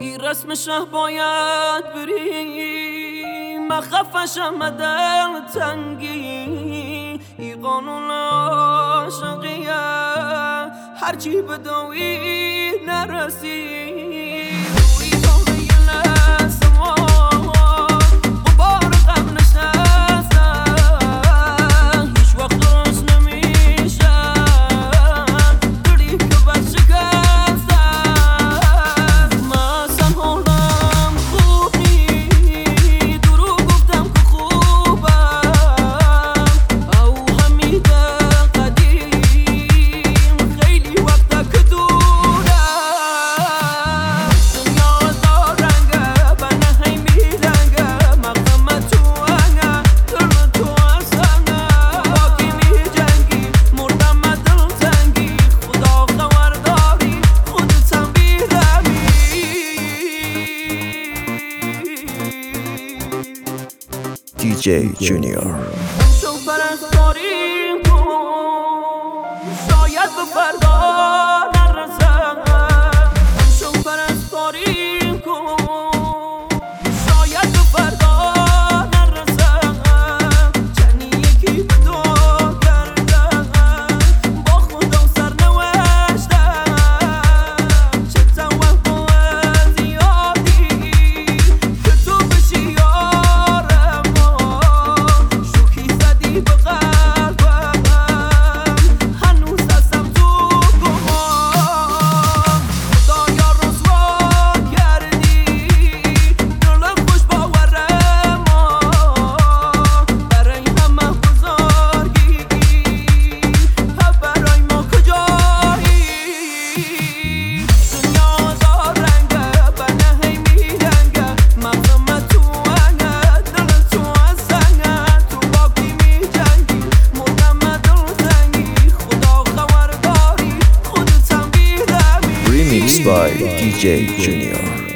این رسمشه باید بریم، من خفشم دل تنگی. این قانون عاشقیه هرچی بدوی نرسی. DJ Junior. شو پرستاریم کن شاید به فردا نرسم. شو پرستاریم کن شاید به فردا نرسم. چنی یکی به تو کردم با خدا سرنوشتم. چه توقع زیادی که تو بشی Remixed by DJ Junior.